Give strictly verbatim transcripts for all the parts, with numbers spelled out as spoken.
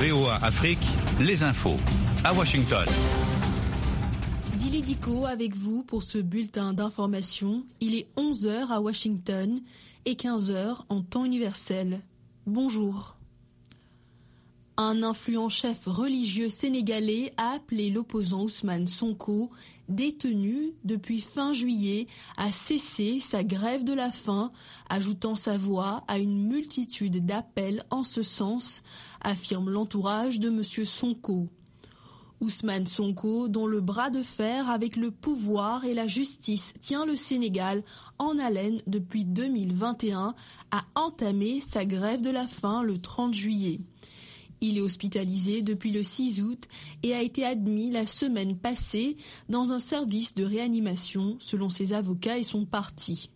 V O A Afrique, les infos à Washington. Dili Diko avec vous pour ce bulletin d'information. Il est onze heures à Washington et quinze heures en temps universel. Bonjour. Un influent chef religieux sénégalais a appelé l'opposant Ousmane Sonko, détenu depuis fin juillet, à cesser sa grève de la faim, ajoutant sa voix à une multitude d'appels en ce sens, affirme l'entourage de M. Sonko. Ousmane Sonko, dont le bras de fer avec le pouvoir et la justice tient le Sénégal en haleine depuis deux mille vingt et un, a entamé sa grève de la faim le trente juillet. Il est hospitalisé depuis le six août et a été admis la semaine passée dans un service de réanimation selon ses avocats et son parti.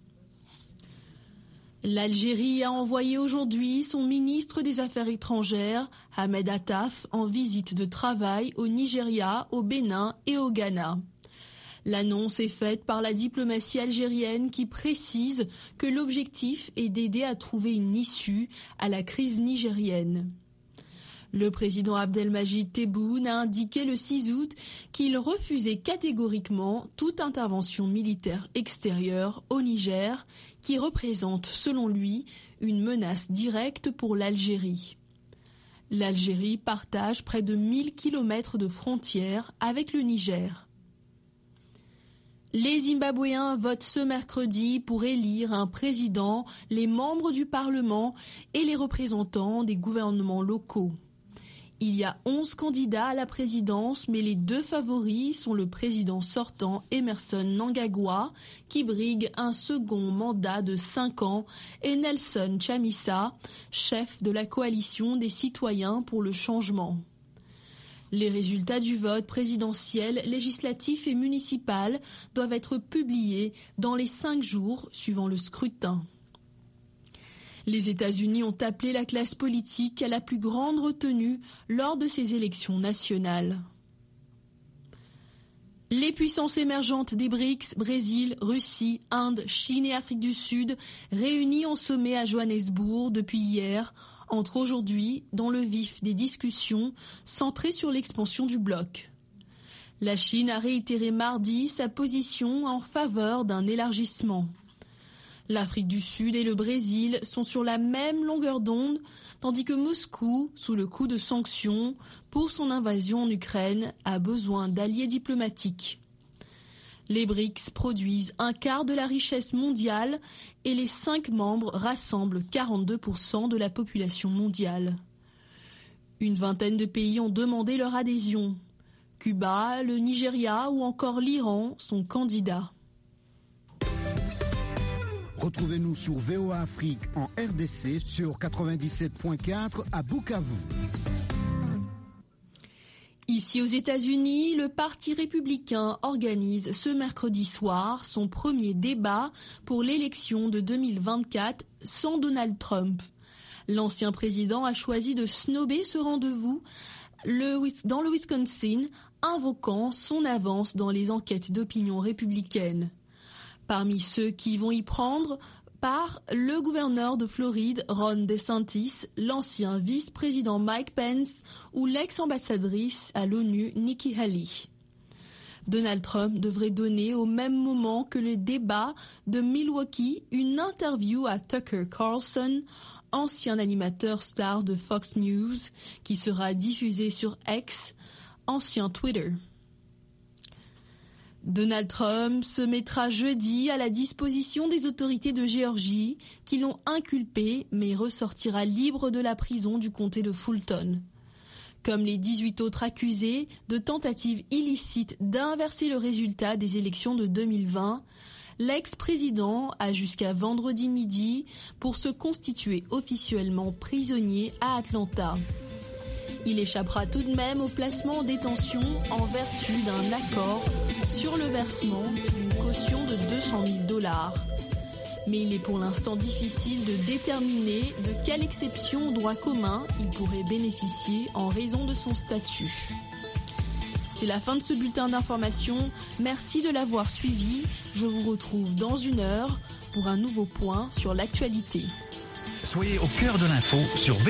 L'Algérie a envoyé aujourd'hui son ministre des Affaires étrangères, Ahmed Attaf, en visite de travail au Nigeria, au Bénin et au Ghana. L'annonce est faite par la diplomatie algérienne qui précise que l'objectif est d'aider à trouver une issue à la crise nigérienne. Le président Abdelmajid Tebboune a indiqué le six août qu'il refusait catégoriquement toute intervention militaire extérieure au Niger, qui représente, selon lui, une menace directe pour l'Algérie. L'Algérie partage près de mille kilomètres de frontières avec le Niger. Les Zimbabwéens votent ce mercredi pour élire un président, les membres du Parlement et les représentants des gouvernements locaux. Il y a onze candidats à la présidence, mais les deux favoris sont le président sortant Emmerson Mnangagwa, qui brigue un second mandat de cinq ans, et Nelson Chamisa, chef de la coalition des citoyens pour le changement. Les résultats du vote présidentiel, législatif et municipal doivent être publiés dans les cinq jours suivant le scrutin. Les États-Unis ont appelé la classe politique à la plus grande retenue lors de ces élections nationales. Les puissances émergentes des B R I C S, Brésil, Russie, Inde, Chine et Afrique du Sud, réunies en sommet à Johannesburg depuis hier, entrent aujourd'hui dans le vif des discussions centrées sur l'expansion du bloc. La Chine a réitéré mardi sa position en faveur d'un élargissement. L'Afrique du Sud et le Brésil sont sur la même longueur d'onde, tandis que Moscou, sous le coup de sanctions pour son invasion en Ukraine, a besoin d'alliés diplomatiques. Les B R I C S produisent un quart de la richesse mondiale et les cinq membres rassemblent quarante-deux pour cent de la population mondiale. Une vingtaine de pays ont demandé leur adhésion. Cuba, le Nigeria ou encore l'Iran sont candidats. Retrouvez-nous sur V O A Afrique en R D C sur quatre-vingt-dix-sept point quatre à Bukavu. Ici aux États-Unis, le Parti républicain organise ce mercredi soir son premier débat pour l'élection de deux mille vingt-quatre sans Donald Trump. L'ancien président a choisi de snober ce rendez-vous dans le Wisconsin, invoquant son avance dans les enquêtes d'opinion républicaines. Parmi ceux qui vont y prendre part le gouverneur de Floride, Ron DeSantis, l'ancien vice-président Mike Pence ou l'ex-ambassadrice à l'ONU, Nikki Haley. Donald Trump devrait donner au même moment que le débat de Milwaukee une interview à Tucker Carlson, ancien animateur star de Fox News, qui sera diffusé sur X, ancien Twitter. Donald Trump se mettra jeudi à la disposition des autorités de Géorgie qui l'ont inculpé mais ressortira libre de la prison du comté de Fulton. Comme les dix-huit autres accusés de tentative illicite d'inverser le résultat des élections de deux mille vingt, l'ex-président a jusqu'à vendredi midi pour se constituer officiellement prisonnier à Atlanta. Il échappera tout de même au placement en détention en vertu d'un accord sur le versement d'une caution de deux cent mille dollars. Mais il est pour l'instant difficile de déterminer de quelle exception au droit commun il pourrait bénéficier en raison de son statut. C'est la fin de ce bulletin d'information. Merci de l'avoir suivi. Je vous retrouve dans une heure pour un nouveau point sur l'actualité. Soyez au cœur de l'info sur